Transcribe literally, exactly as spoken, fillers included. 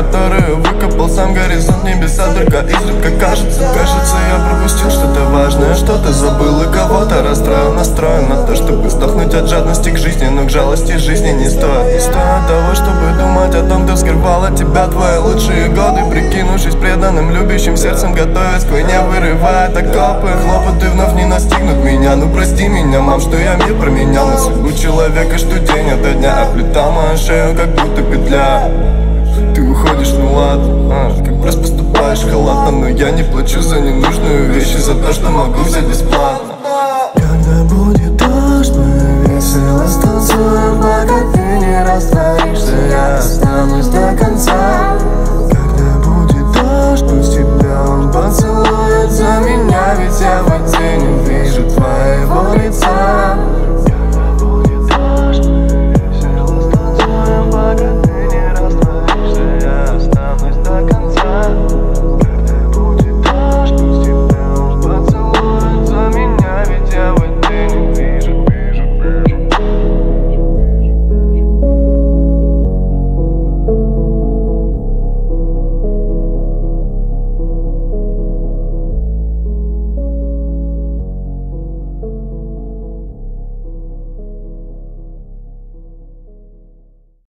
которую выкопал сам горизонт, небеса только изредка кажется. Кажется, я пропустил что-то важное, что-то забыл и кого-то расстроил. Настроен на то, чтобы сдохнуть от жадности к жизни, но к жалости жизни не стоит. Не стоит того, чтобы думать о том, кто скрывал от тебя твои лучшие годы, прикинувшись преданным, любящим сердцем, готовясь к войне, вырывая окопы. Хлопоты вновь не настигнут меня. Ну прости меня, мам, что я мир променял на судьбу человека, что день ото дня оплетал мою шею, как будто петля. Ты уходишь, ну ладно, а, как раз поступаешь халатно, но я не плачу за ненужную вещь, за то, что могу взять бесплатно. Когда будет дождь, мы весело станцуем, пока ты не растворишься. Я